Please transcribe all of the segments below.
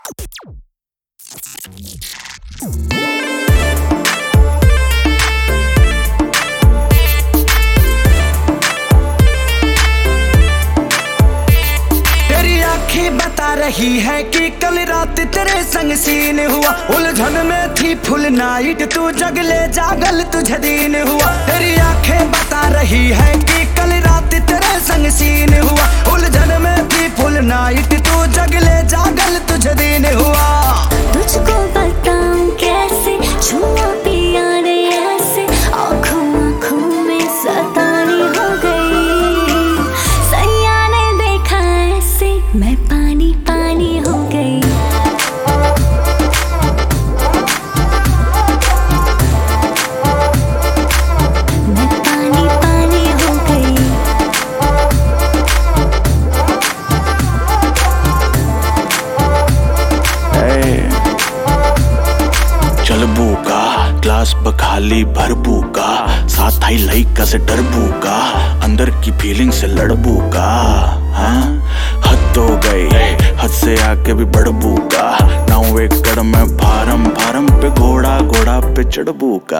तेरी आँखें बता रही है कि कल रात तेरे संग सीन हुआ। उलझन में थी फुल नाइट, तू जगले जागल तुझे दिन हुआ। तेरी आँखें बता रही है कि कल रात तेरे संग सीन हुआ। उलझन में थी फुल नाइट, तू जगले जागल तुझे दिन हुआ। तुझको बताऊं कैसे, छुआ पिया ने ऐसे, आँखों आँखों में सतानी हो गई। सैया ने देखा ऐसे, मैं पानी पानी हो गई। मैं पानी पानी हो गई। चलबू का ग्लास बखाली भरबू का, साथ आई लइका से डरबू का, अंदर की फीलिंग से लड़बू का। हाँ हद हो गई, हद से आके भी बढ़बू का। 9 एकड़ में फार्म फार्म पे घोड़ा घोड़ा पे चढ़बू का।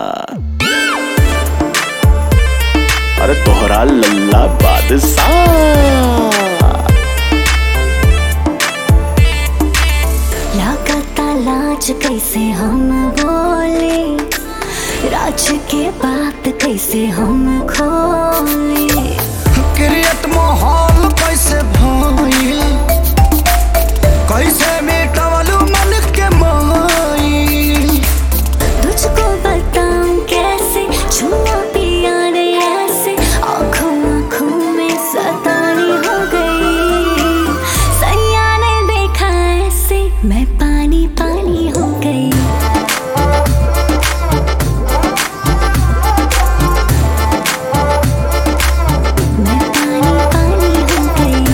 अरे तोहरा लल्ला बादशाह। लागता लाज कैसे हम बोले, राज के बात कैसे हम खोले। क्रिएट माहौल कैसे भइल, कैसे मिटावलू मन के माइल। तुझको बताऊं कैसे, छुआ पिया ने ऐसे, आँखों आँखों में सतानी हो गई। सैया ने देखा ऐसे, मैं पानी पानी हो गई। मैं पानी पानी हो गई।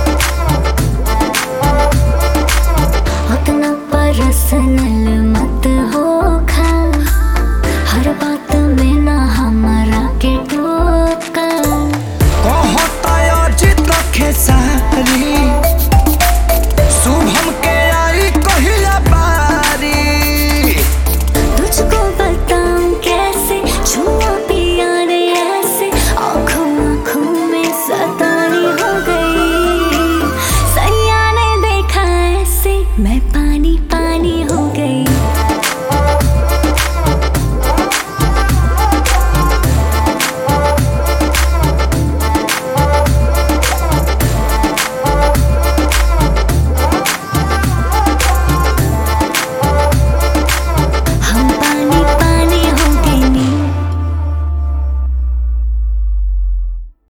उतना पर्सनल मत